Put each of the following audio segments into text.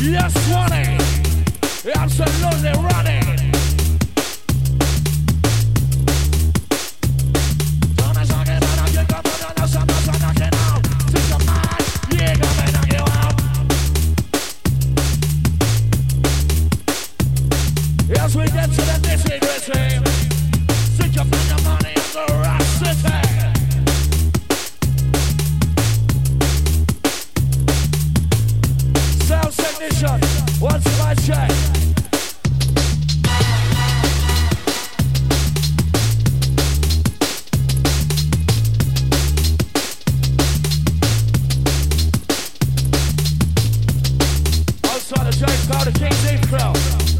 Yes, running. Absolutely running. As we get to the nitty-gritty, think of the money of the rock city. Sound technician, what's my check? Outside of James Powder, King's Eve crowd.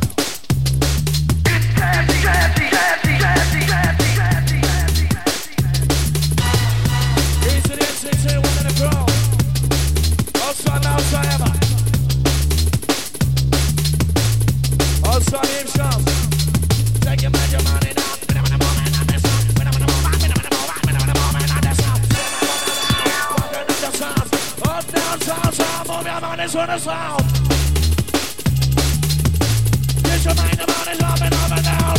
On the sound. Get your mind about it up and down.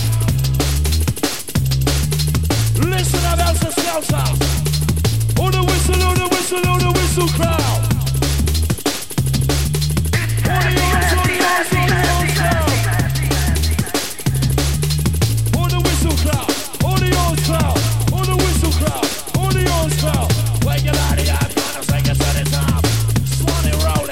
Listen up, Elsa Scouser. Oh, the whistle, oh, the whistle, oh, the whistle crowd. Oh, the arms, oh, the arms, oh, the arms crowd. Oh, the whistle crowd. Oh, the arms crowd. Oh, the whistle crowd. Oh, the arms crowd. Wake your body up, gonna take it to the top. Swanee rolling.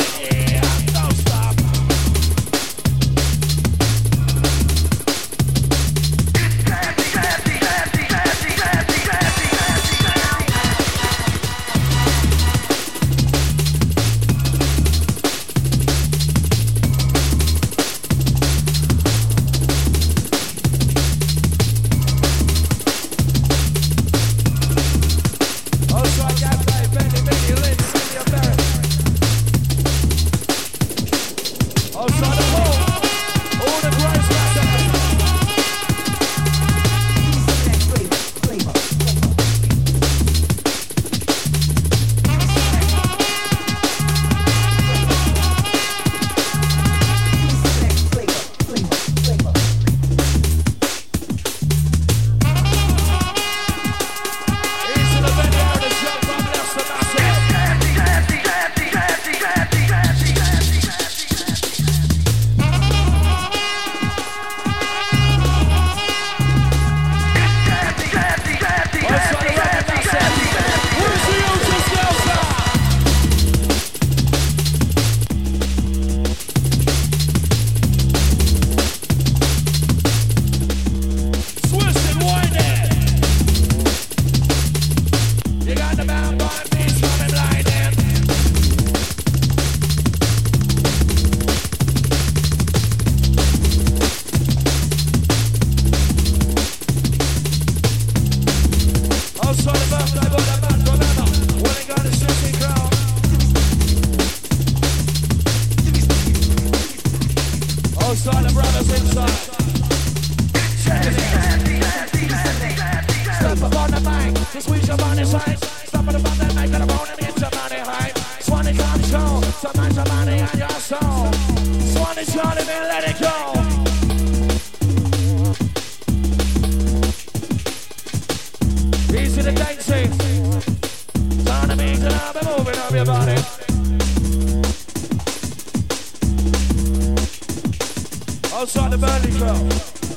Outside the Burnley crowd.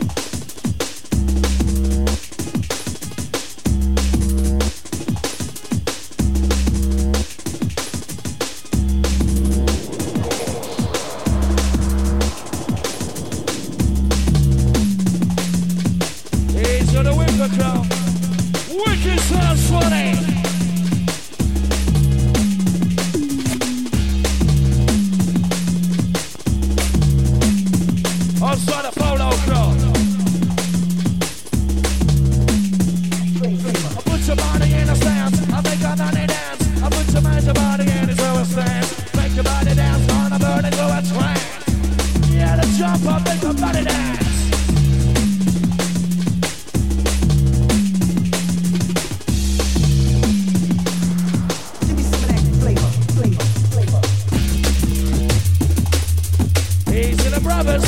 He's to the Wicker crowd. Wicked sounds funny. Outside the Polo crowd. I put your body in a stance. I make a money dance. I put your body in a stance. Make your body dance. Gonna burn into a trance. Yeah, the jump up, make your body dance. Give me some of that flavor. brothers.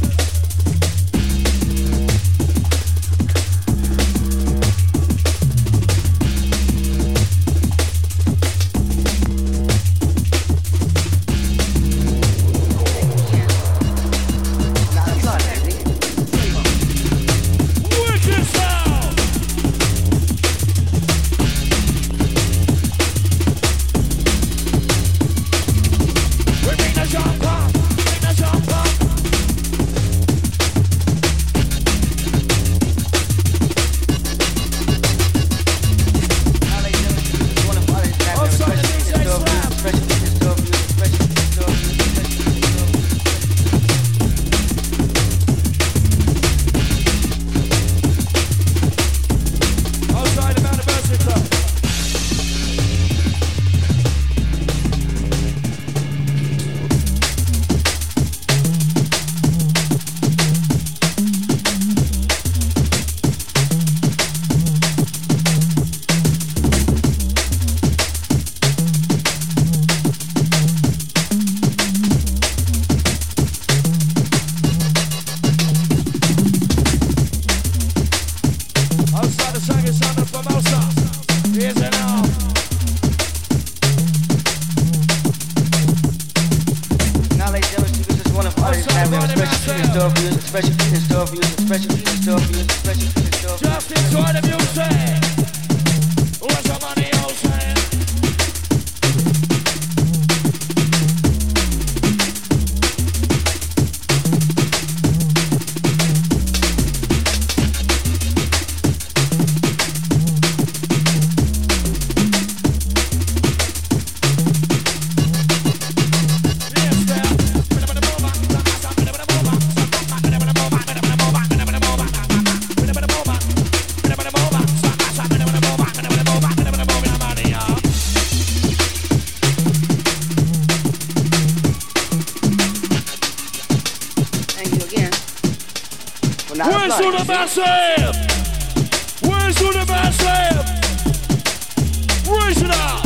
Just enjoy the music. Where's the money, old man? Where's all the massive? Where's all the massive? Raise it up!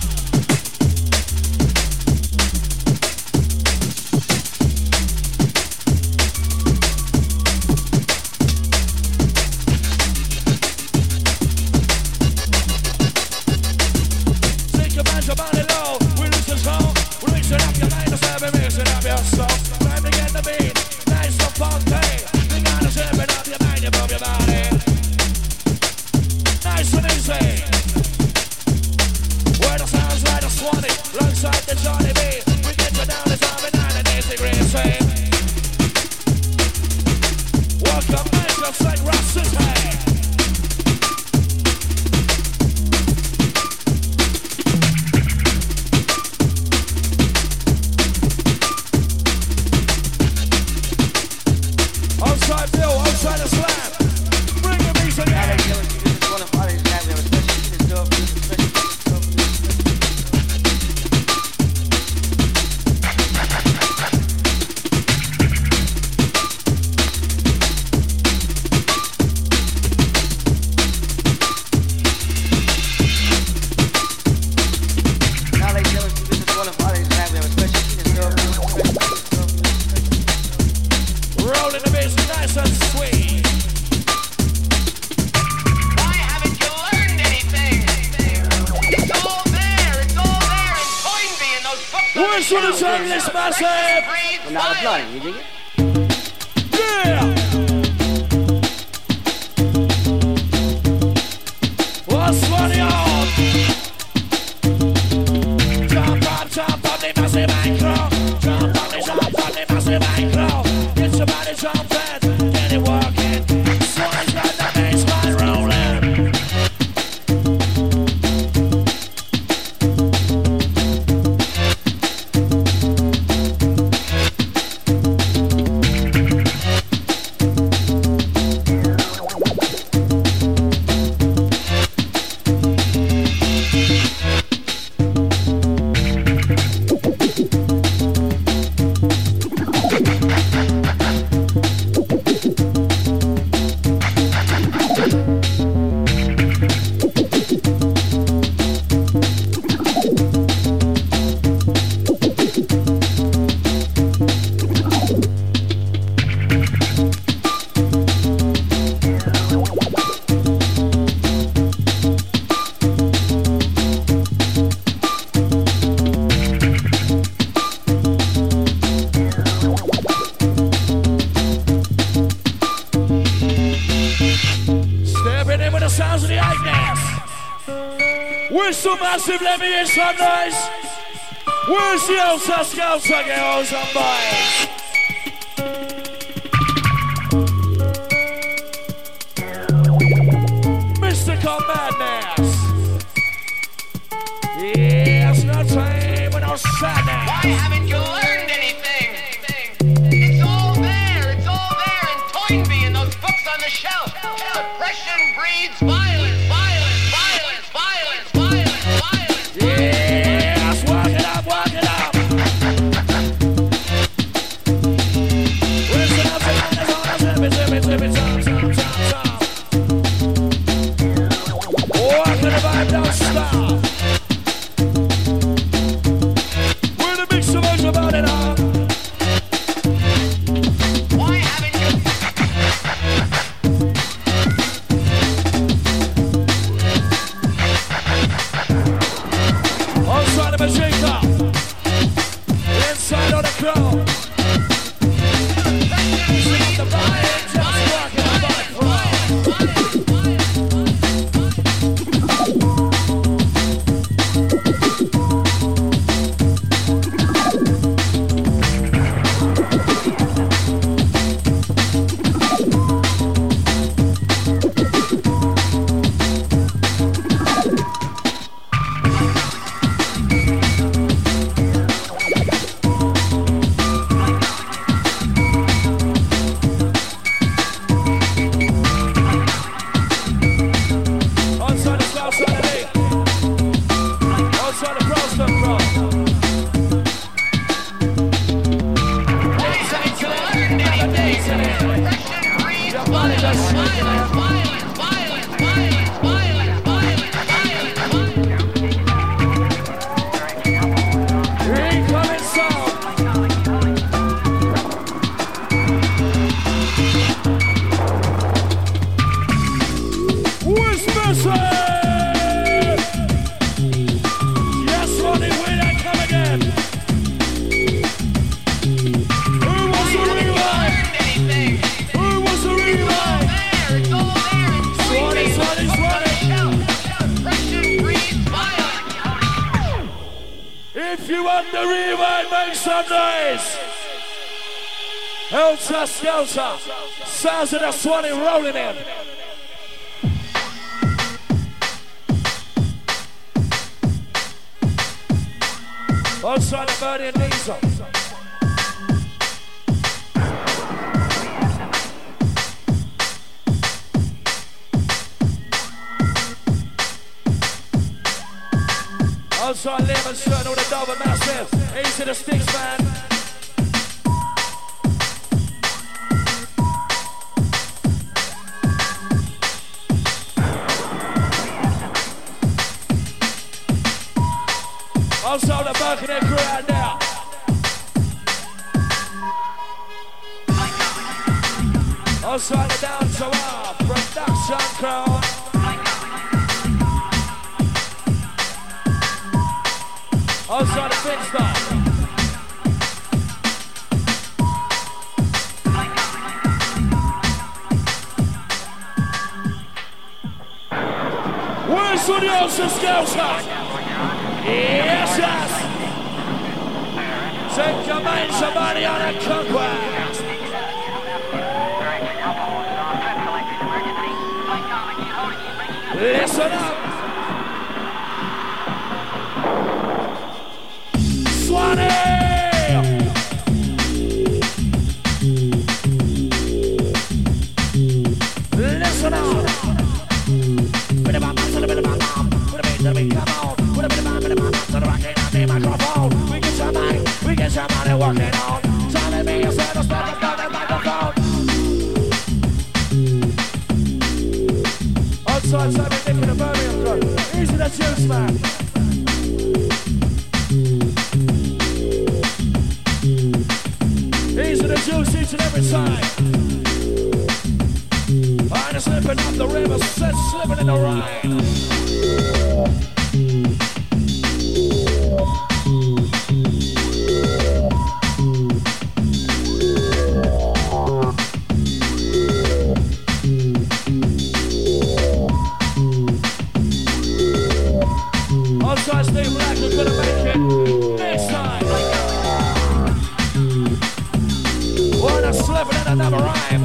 Take your bands about it low. We lose the zone. Raise it up your mind, raise it up your soul. Time to get the beat. Nice and funky. Open up your mind, you move your body. Nice and easy. Where the sounds like a Swanee, alongside the Johnny B. We get you down, it's on 90 degrees. Welcome, man, just like Russ's head. Outside Bill, outside the slab. Bring the beats again. Rolling the bass nice and sweet. Why haven't you learned anything? It's all there in Toynbee and those books. Where's the turn this massive? We're not applauding, you dig it? Yeah! What's funny on? Jump on the massive micro. Jump on the massive micro. Get your body jumping, get it working. Swan's got the baseline rolling. so massive, let me hear some noise. Where's the Elsa Scouser girls and boys? Mystical madness. Yes, no time with no sadness. Why haven't you learned anything? It's all there in Toynbee and those books on the shelf. Suppression breeds violence, violence, violence, violence, violence, violence. Yes, walk it up, walk it up. Listen up, walk the vibe, don't stop. We're the mix of us about it all. Why haven't you? Outside of a shaker, inside of the crowd. See the vibe, just walking up on the crowd. Elsa Scouser, sounds of the Swanee rolling in. Outside the Birdie and Diesel. Outside Lemon Shirt with a double massive. Easy the sticks, man. Also the back of their crowd now. Also the down to our production crowd. Also the big stuff. Where's the Elsa Scouser? Yes, yes. Take your mind, somebody on a conquest. Listen up. Swanee. Listen up. Come on. We get somebody working on. Telling me you said to step up on the microphone. Outside, Simon Dick in the Birmingham Club. Easy, that's you, man. Easy the juice each and every time. I'm slipping up the river, slipping in the rain. slipping in another rhyme.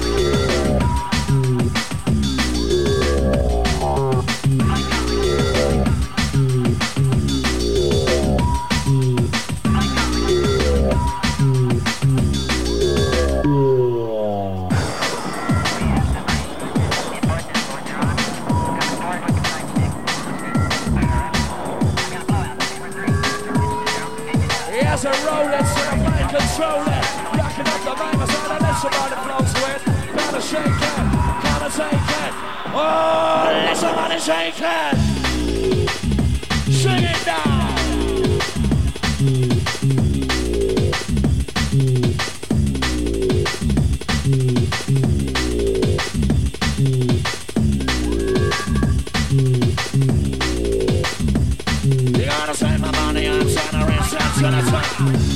As a roller, so I might control it. Rocking up the mic, I said I let somebody flows with. Gotta shake it, gotta take it. Oh, let somebody shake it. Sing it down. You gotta save my money, I'm trying to reset to the top.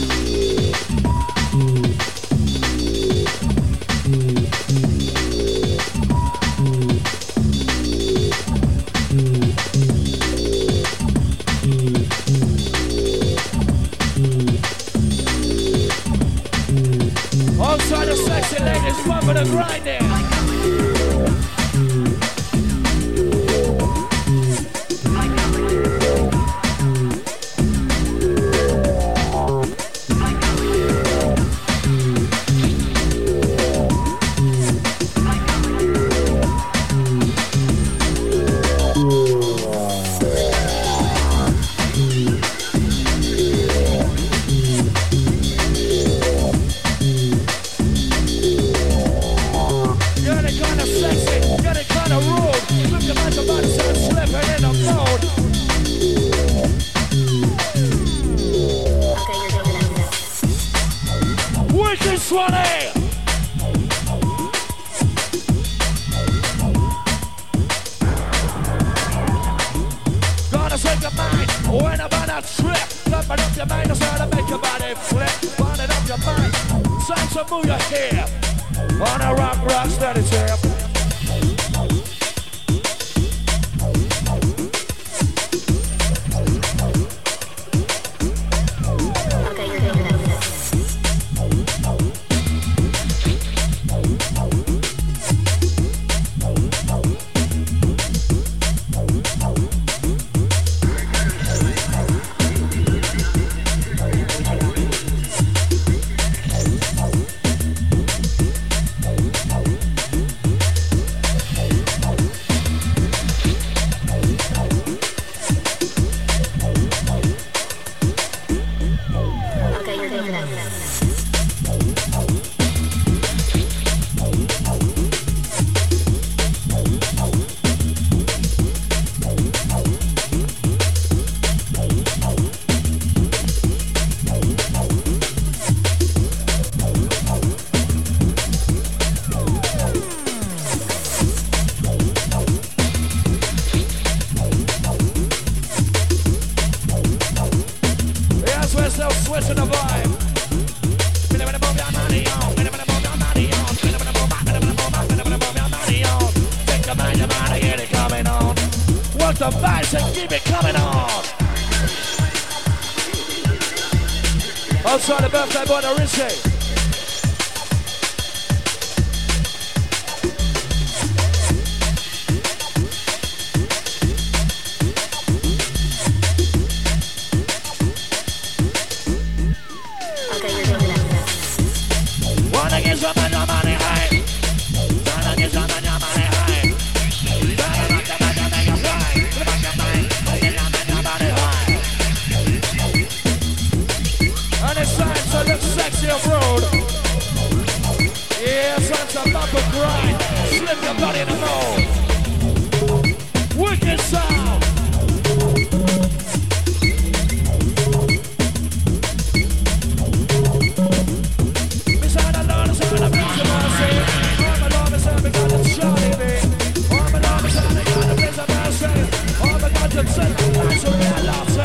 Also the sexy ladies pumping and grinding. Move your hair on a rock steady tip. The bass and keep it coming on. Outside the birthday boy, the Rizzy. Wanna get some of your money high. Wanna get some of your money high. And it's time to look sexy abroad. Yeah, time to bump and grind. Slip your body in the mold. Wicked sound. Beside the Lord, beside the Prince of Mercy. Oh, my Lord, beside me, God, it's shiny me. Oh, my Lord, beside me, God, the Prince of Mercy. Oh, my God, it's set the lights on your love.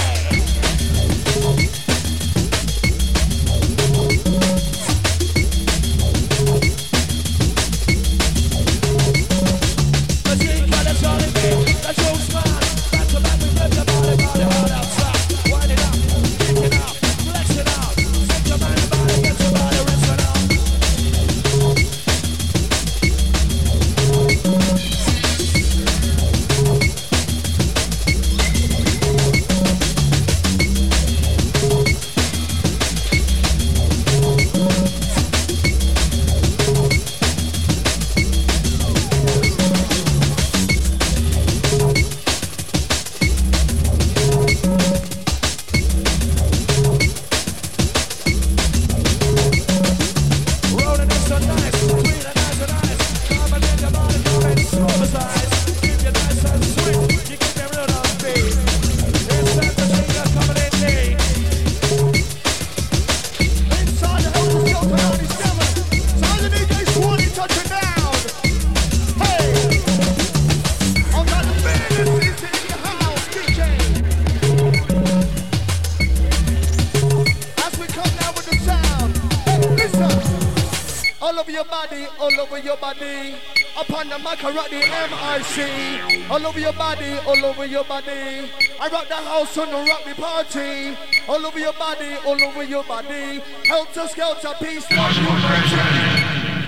all over your body, all over your body. Upon the mic, I rock the MIC. All over your body, all over your body. I rock the house on the rock the party. All over your body, all over your body. Helter skelter, peace, love, unity.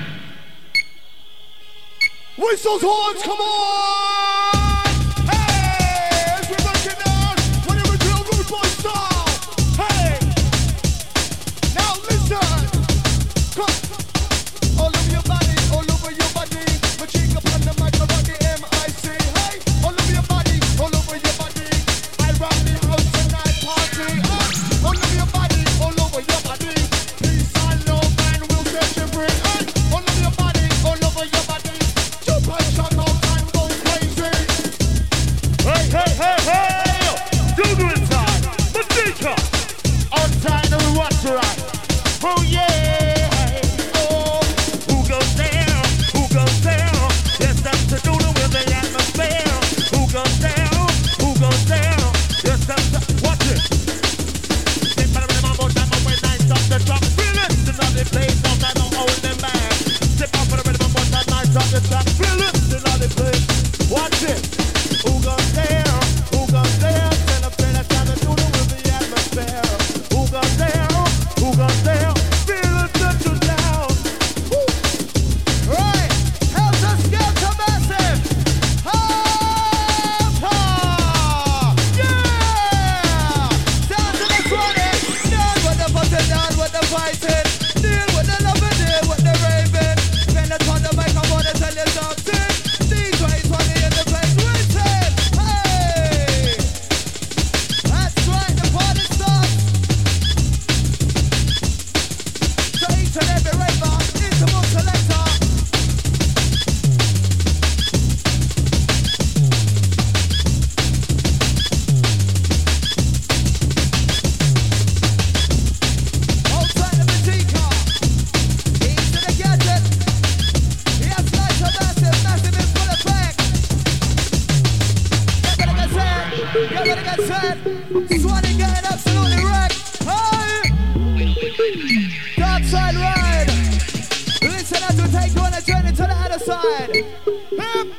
Whistles, horns, come on! Hey, as we rock it down, when it real rude boy style. Hey, now listen. Come. All over your body, all over your body. My cheek upon the mic, I rock the MIC. Hey, all over your body, all over your body. I rock the house tonight party. All over your body, all over your body. Peace and love, man, will set you free. All over your body, all over your body. Jump and shout out and go crazy. Hey, hey, hey, hey! Do good time, Mazika! On time, we watch it right. Oh yeah! Oh, who goes down? Who goes down? There's something to do with the atmosphere. Who goes down? Who goes down? There's something. Watch it. Sit by the rhythm, I'm on time, I'm when I stop the drop. Feel it. To not the place, no time, I'm holding back. Sit by the rhythm, I'm on time, I stop the drop. Feel it. To not the place. Watch it. Who goes down? Who goes down? Tell a friend that's something to do with the atmosphere. Who goes down? Who goes down? Feel it, touch it down. Right, Helter Skelter Massive. Yeah! Down to the 20. Down with the button, down with the fighting. Deal with the loving, deal with the raving. When it's on the mic, I wanna tell you something. D20 in the place, listen. Hey! That's right, the party starts. So each and every raver, interval selector. Outside the Mazika, each to the gadget. Yes, lights are massive, massive in full effect. You're gonna get set, you're gonna get set. Swanee getting absolutely wrecked. Hey! Dark side ride. Listen as we take you on a journey to the other side. Hip.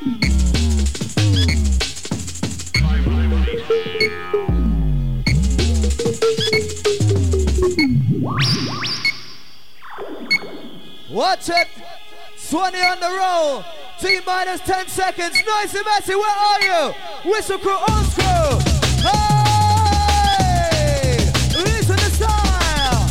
Watch it. Swanee on the roll. T minus 10 seconds. Nice and messy. Where are you? Whistle crew, old school. Hey! Listen to style.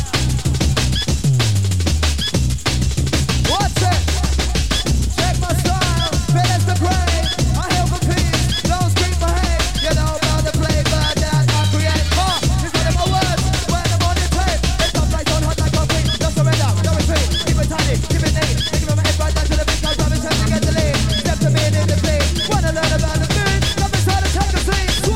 Watch it. Check my style. Finish the grade. I hail for peace. Don't scream for hate. You know about the play, but that I create. It's one of my words. When I'm on the tape. It's up like on hot like coffee. Don't surrender. Don't retreat. Keep it tidy. Keep it neat. Take it from my head right down to the big house. Driving chance to get the lead. Step to me in the beat. Wanna learn about the beat? Come inside and take a seat.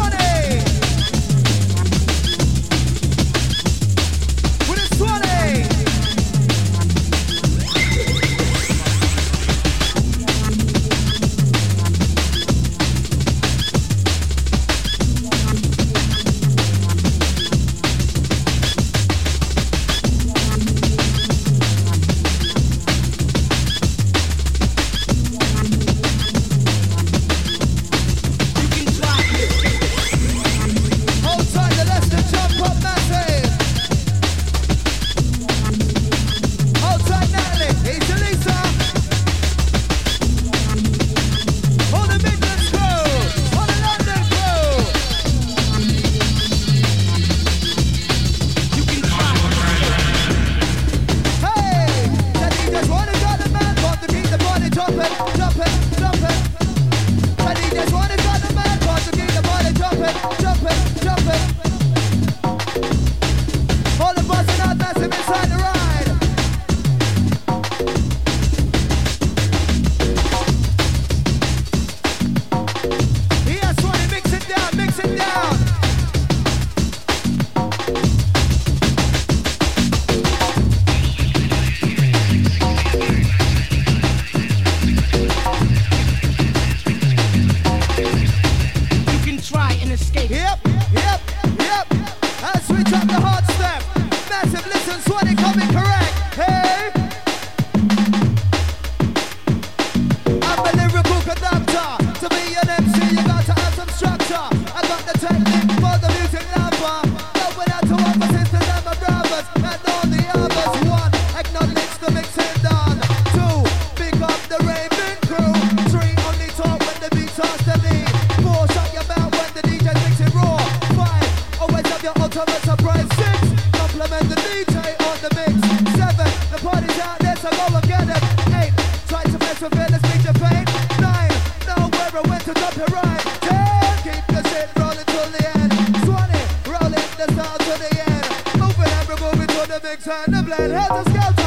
turn the blade, helter skelter.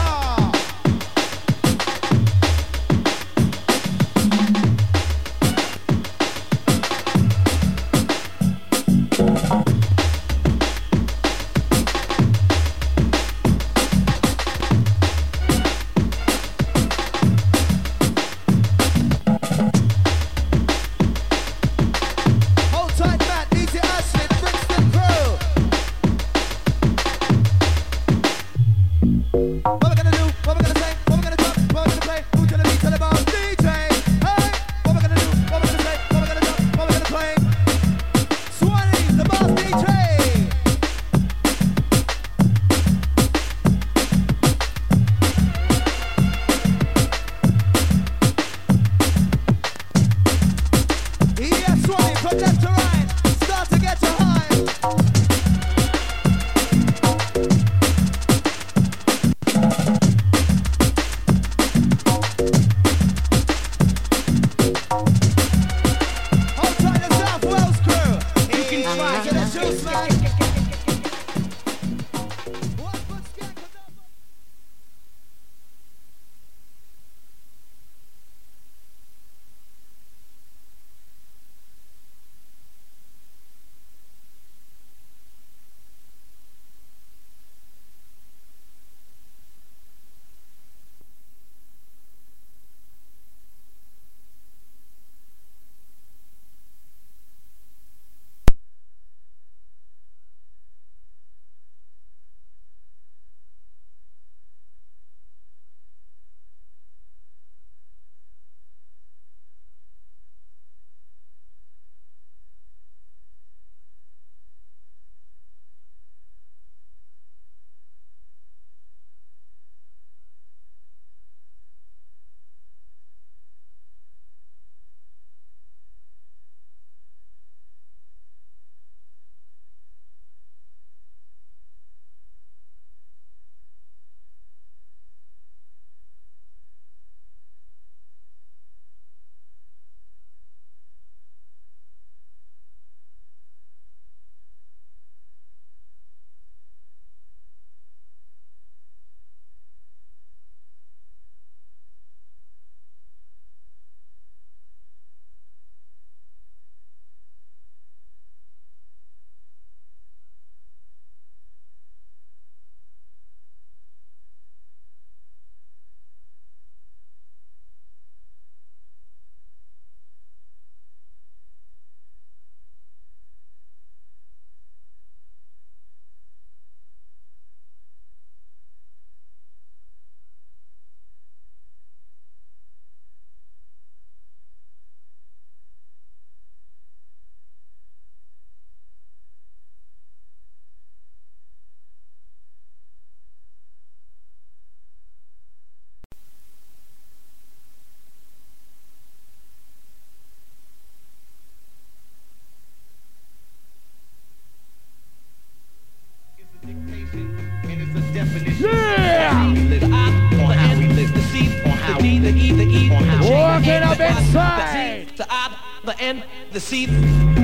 Walking up inside. The I, the N, the C. It's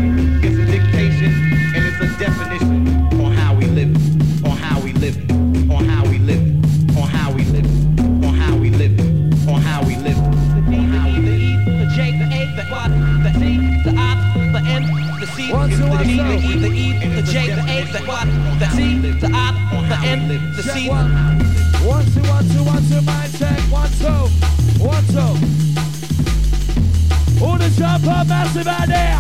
a dictation and it's a definition on how we live, on how we live, on how we live, on how we live, on how we live, on how we live. The D, the E, the E, the J, the A, the Y, the C, the I, the N, the C. One, two, the D, the E, the E, and the it's a J, the A, the Y, the C, definition the I, on the how we N, live. the Check C. one. 1 2 1 2 1 2 mic check 1 2 1 2. All the jump up massive out there.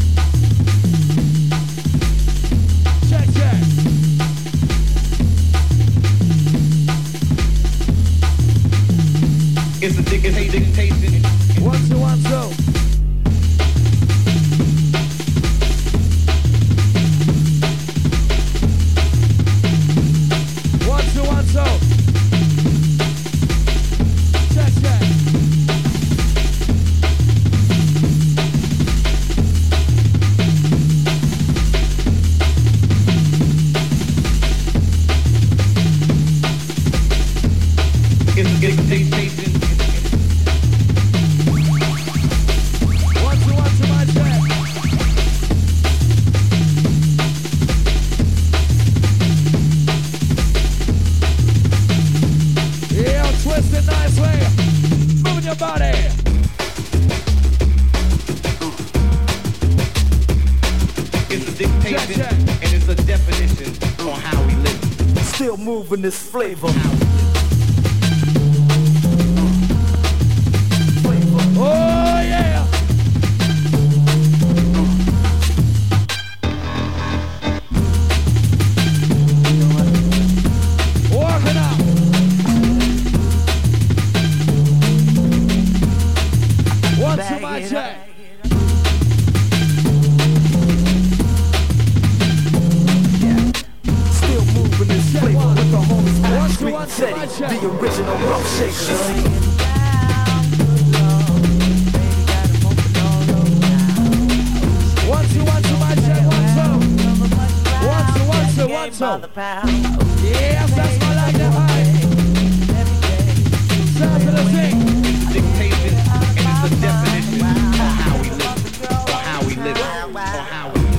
Check check. It's a dictation. 1 2 1 2. Still moving this flavor. Oh yeah. Walking up. One to my check. Still moving this flavor with the homies Ash Street one, Teddy, one, check. the original rough shakers. One, two, my check. One, two. Yes, that's my like that high. Sound to the thing. Dictation, and it's a definition of how we live, or how we live, or how we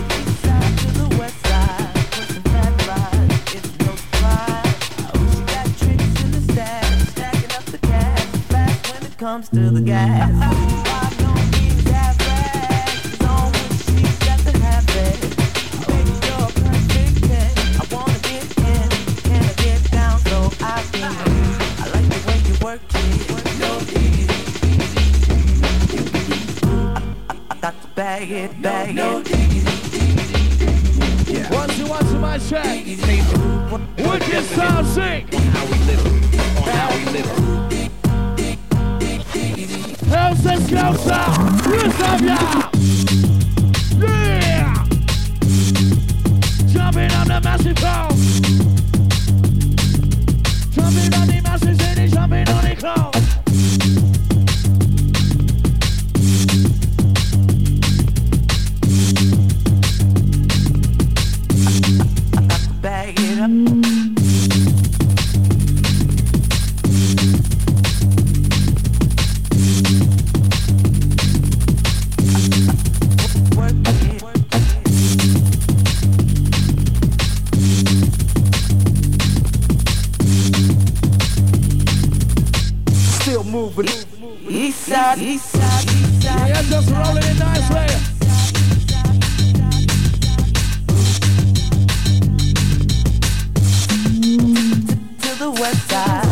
comes to the gas. I don't need that rag. It's on when she's got to have it. Baby, you're a perfect 10. I wanna get in. Can I get down so I can? I like the way you work it. No I got to bag it. No One, two, my check. Wicked sound sing. how we live, or how we live. Hell's the Scouser! What's up, y'all? Yeah! Jumping on the massive clown. Jumping on the massive city, jumping on the clown. bag it up. Still moving. East side, east side, east side. Yeah, just rolling it nicely. To the west side.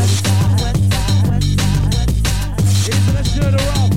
Into the shoulder roll.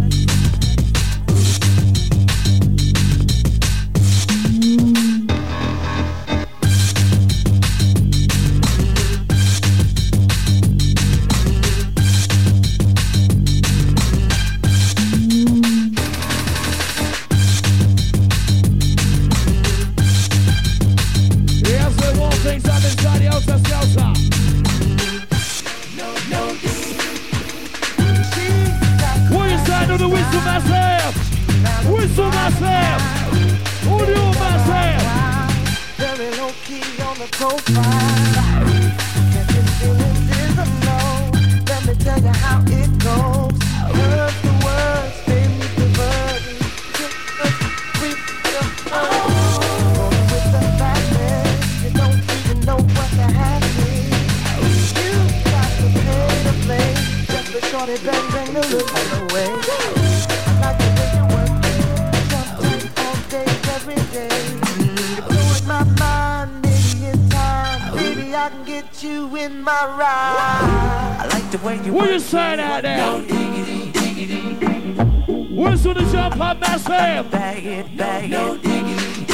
Whistle myself! Audio myself! Very low key on the profile. Get this feeling is a no. Let me tell you how it goes. Heard the words, baby, the verdict. Rolling with the fatness. You don't even know what the happening. You got to pay to play. Just a shorty bang bang to look away. I like the way you work. Every day, you're blowing my mind. Maybe in time, maybe I can get you in my ride. I like the way you. What you saying out there? No diggity, diggity. Whistle the jump up, massive. Bag it, bag no it. diggity,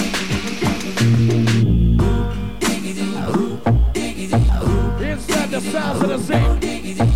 diggity. Inside the sounds of the scene.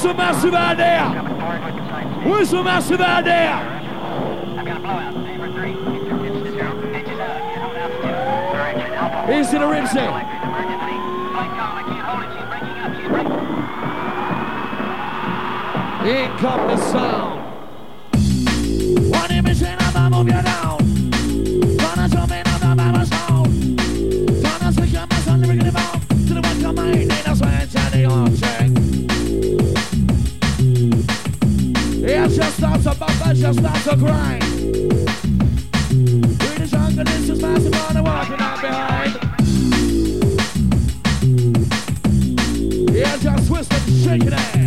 the massive out there? Where's the massive out there? I've got a blowout. Number 3. Inches out. Here's to the ribs there. Emergency. I can't hold it. She's breaking up. She's breaking up. In come the sound. One image and I'm move you down. Gonna show me now the Bible sound. Gonna switch your mouth on the riggedy bound. To the one come in, ain't no switch and the on check. Yeah, just starts to bump and just starts to grind. British jungle, this is massive on the walking out behind. Yeah, just twist and shake it out.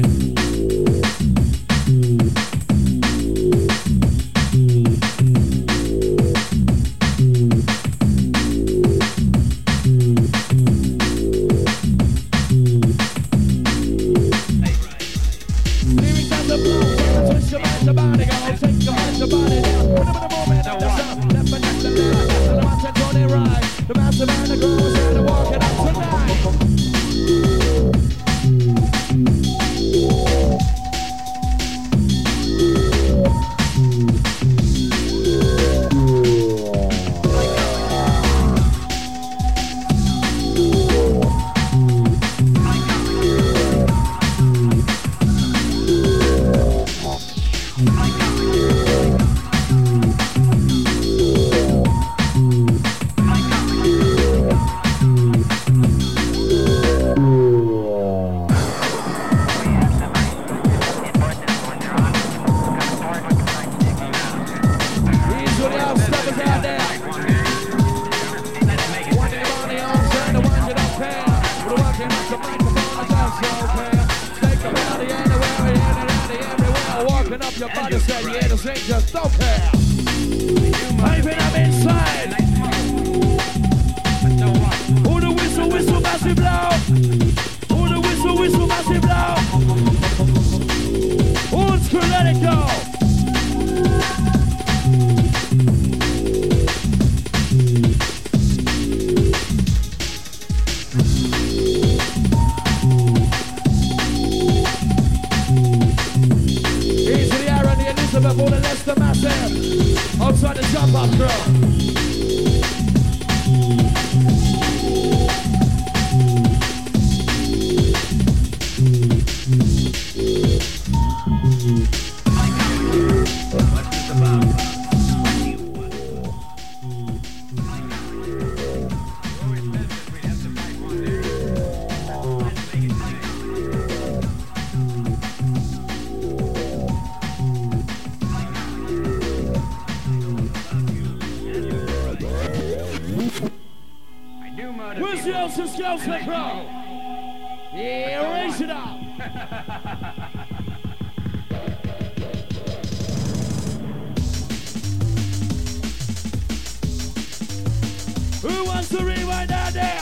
Who wants to rewind out there?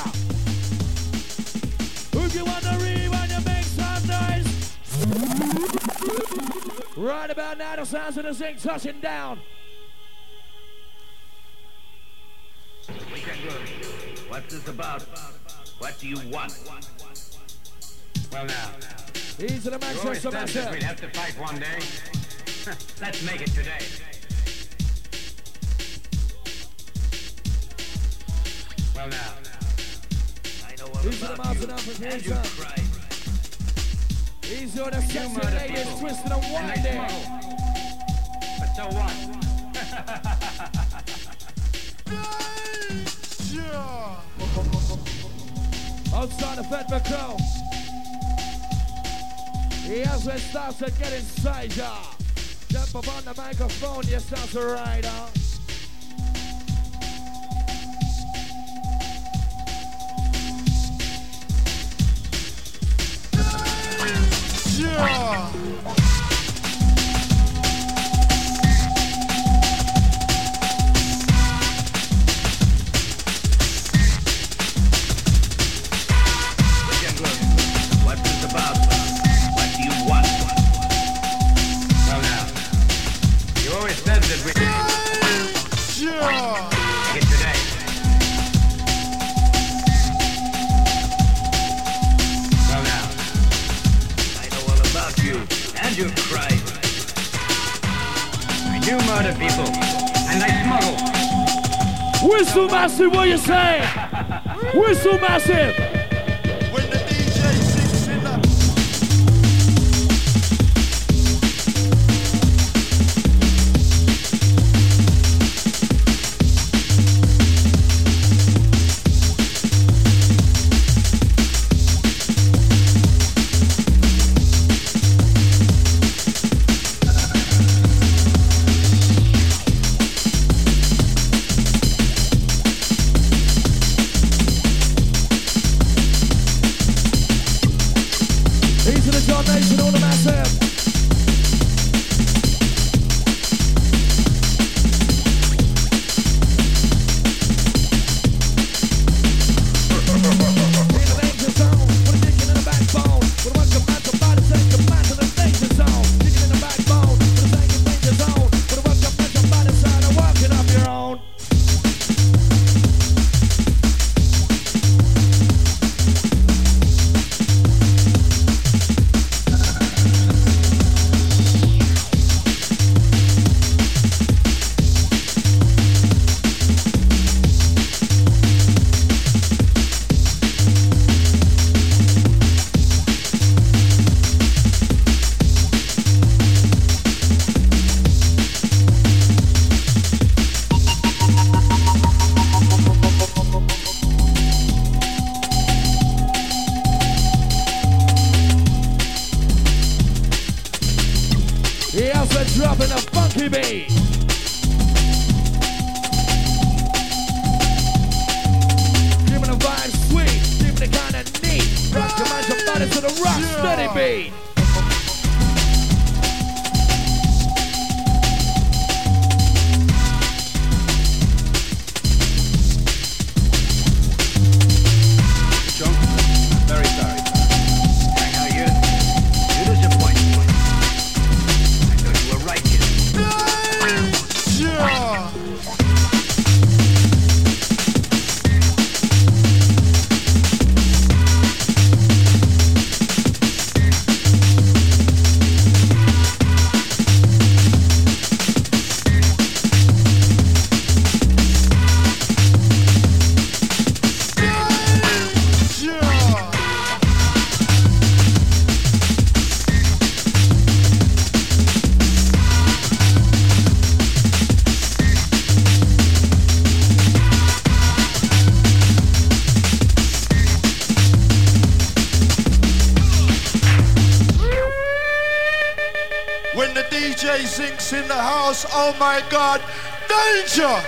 If you want to rewind, you make some noise. Right about now, the sounds of the zinc touching down. Weekend Groove. What's this about? What do you want? Well now, These are the you always Manchester said that Massive. we'd have to fight one day. Let's make it today. Well now, I know all These are the about Mountain you. Africans. And you cried. These are the sexy murdered ladies people. twisted and And winding. they smoke. But so what? Outside the Fedman Crow. Yes, it starts to get inside ya. Jump up on the microphone, you start to ride on. Weekend Groove. What's this about? What do you want? Well now, you always said that we make it today. Well now, I know all about you. You murder people, and they smuggle. Whistle Massive, what you say? Whistle Massive. When the DJ sings in the... Dropping a funky beat. Giving a vibe sweet, giving it kinda neat. Rock your mind, your body to the rock steady beat. John, I'm very sorry. I know you disappoint me. I thought you were righteous. Yeah. When the DJ sings in the house, oh my God, danger!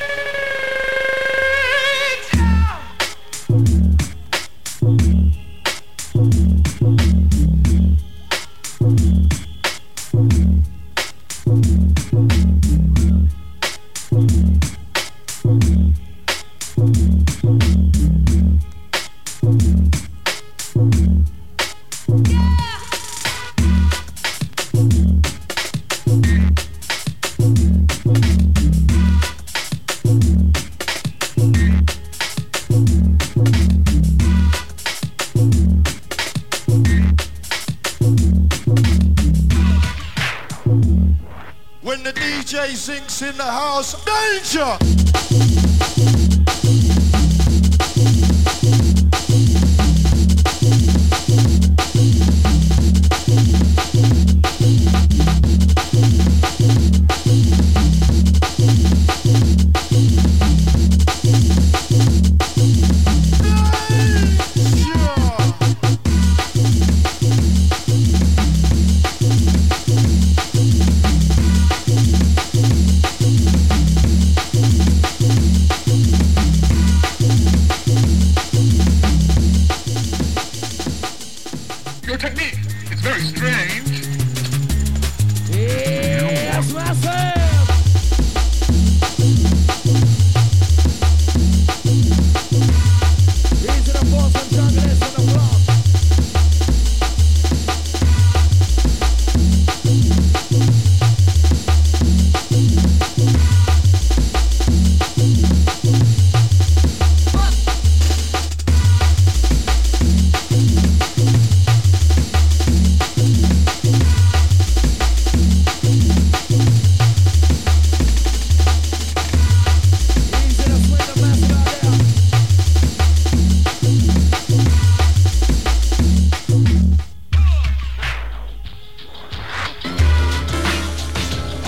When the DJ sings in the house, danger!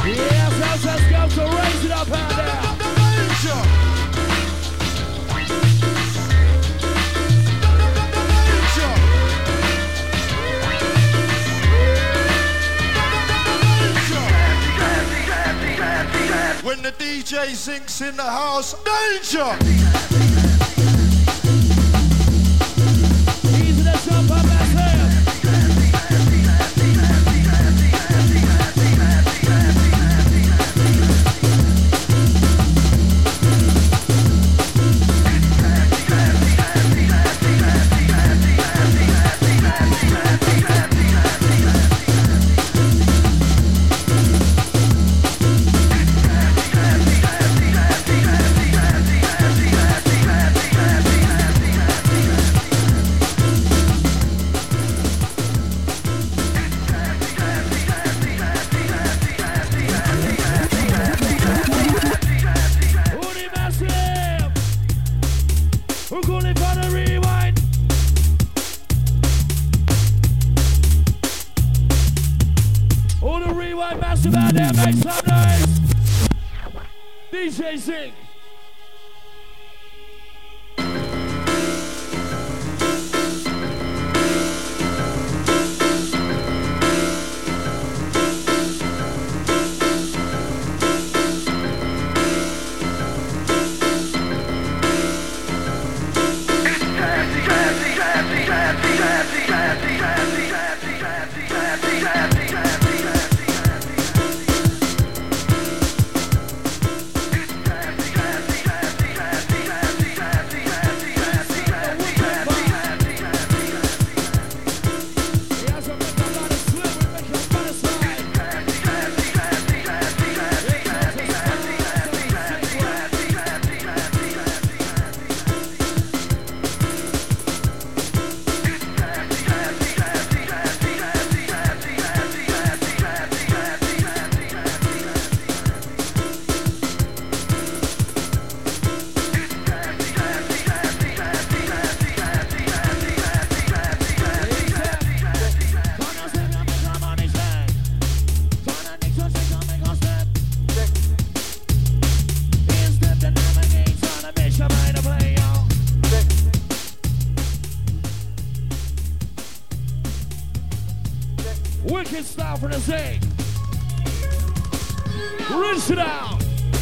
Yes, let's go to raise it up out there. When the DJ Zink's in the house, danger! Easy to jump up that hill. DJ Zink. Wicked style for the Zink. Rinse it out.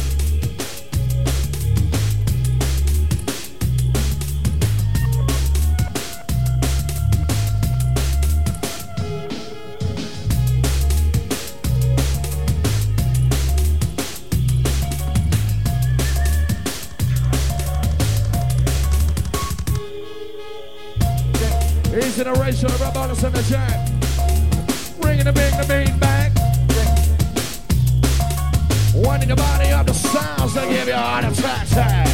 He's in a ratio of rub on us in the jack. Bringing the beat back. Winding your body up to sounds that give you a heart attack.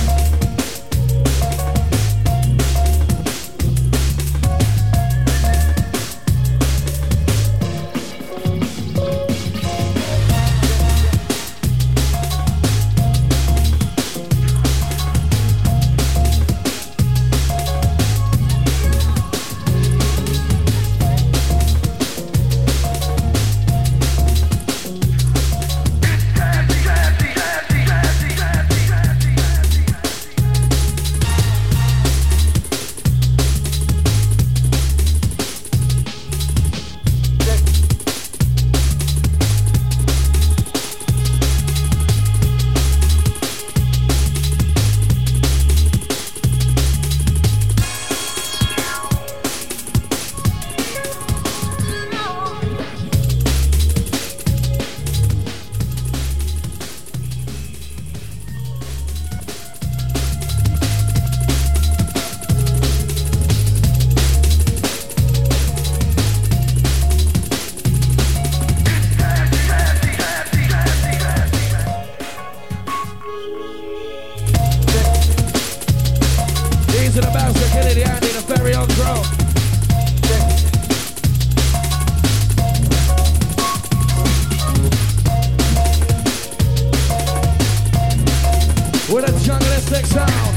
With a junglistic sound.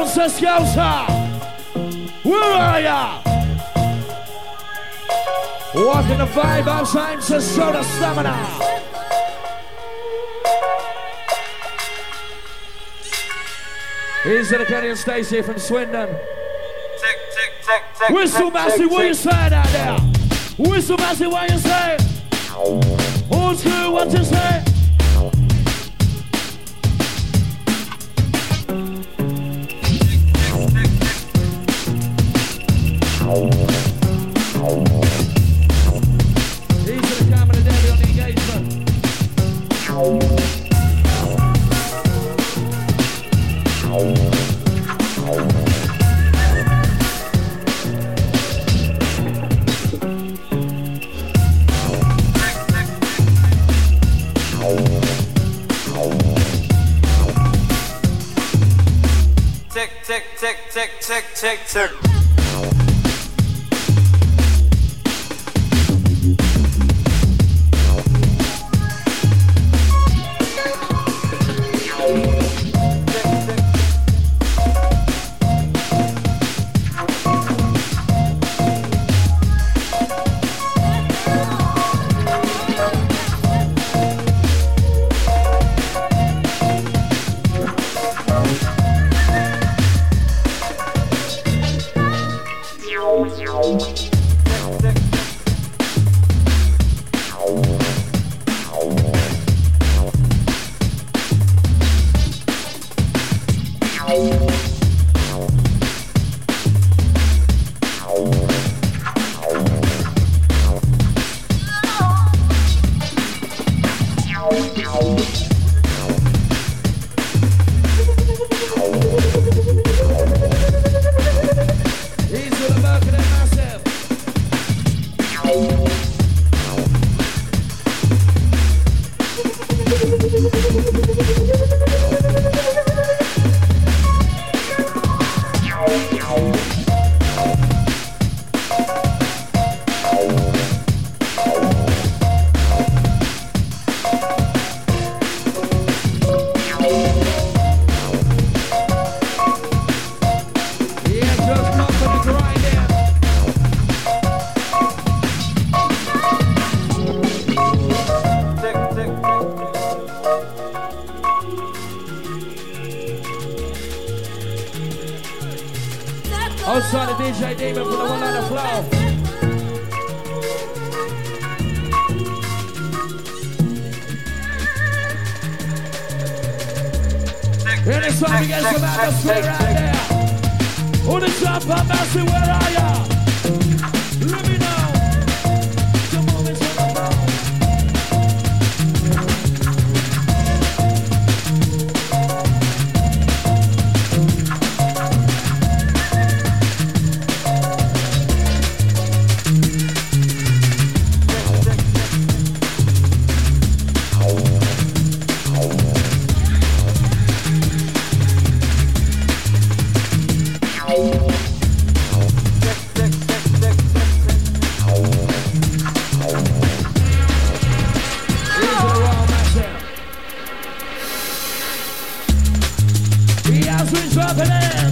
Skelter, Skelter. Where are ya? Walking the vibe outside to show the stamina. Here's to the Kenny and Stacey from Swindon. Whistle Massey, what you saying out there? Whistle Massey, what you say? Old school, what you say? These are the camera daily on the engagement. Tick, tick, tick, tick, tick, tick, tick. Outside the DJ Demon for the one on the floor. Anytime we get some atmosphere out there. On the top, I'm asking, where are ya? Let me know. Come on, it's on the floor. Happening.